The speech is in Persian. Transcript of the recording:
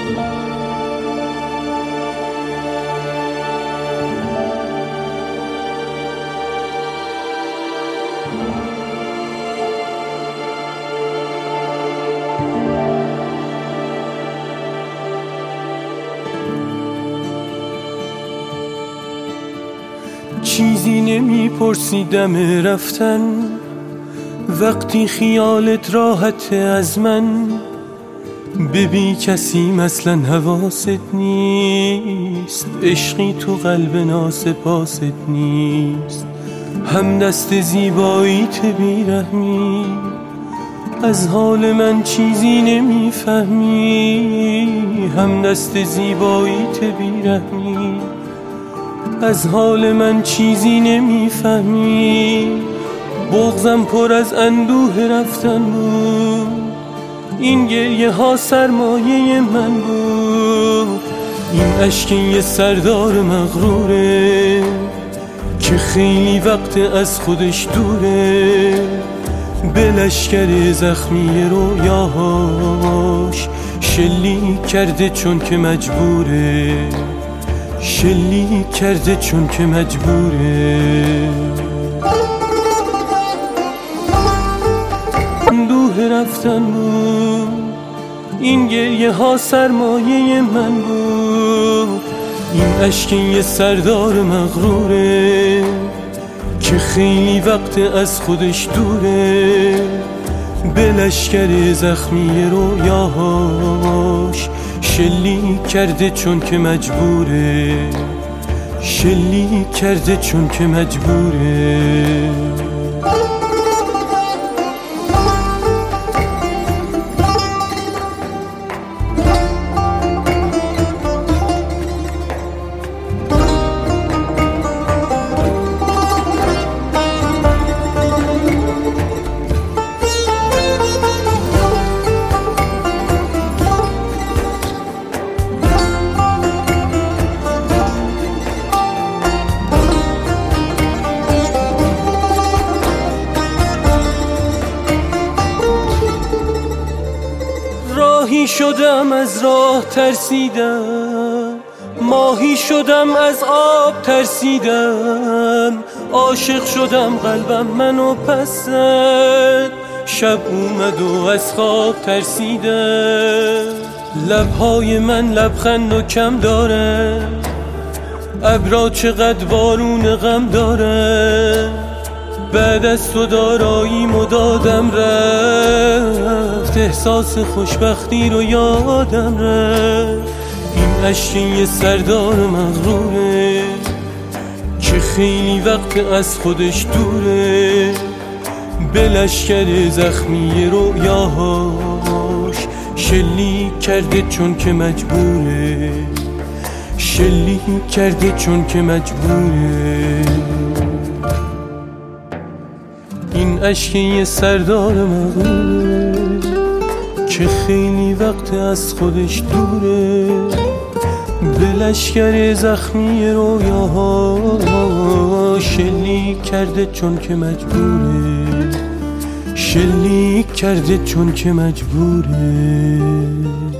چیزی نمیپرسیدم رفتن وقتی خیالت راحته از من. ببین کسی مثلا حواست نیست، عشقی تو قلب ناسپاست نیست. هم دست زیباییت بیرحمی، از حال من چیزی نمیفهمی. هم دست زیباییت بیرحمی، از حال من چیزی نمیفهمی. بغضم پر از اندوه رفتن بود، این گریه ها سرمایه من بود. این اشک یه سردار مغروره که خیلی وقت از خودش دوره. به لشکر زخمی رویاهاش شلیک کرده چون که مجبوره، شلیک کرده چون که مجبوره. اندوه رفتن بود، این گریه ها سرمایه من بود. این اشک یه سردار مغروره که خیلی وقت از خودش دوره. به لشکر زخمی رویاهاش شلیک کرده چون که مجبوره، شلیک کرده چون که مجبوره. راهی شدم از راه ترسیدم، ماهی شدم از آب ترسیدم. عاشق شدم قلبم منو پس زد، شب اومد و از خواب ترسیدم. لبهای من لبخند و کم داره، ابرا چقدر بارون غم داره. بعد از تو داراییمو دادم رفت، احساس خوشبختی رو یادم رفت. این اشک یه سردار مغروره که خیلی وقت از خودش دوره. به لشکر زخمی رویاهاش شلیک کرده چون که مجبوره، شلیک کرده چون که مجبوره. این اشک یه سردار مغروره که خیلی وقت از خودش دوره. به لشکر زخمی رویاها شلیک کرده چون که مجبوره، شلیک کرده چون که مجبوره.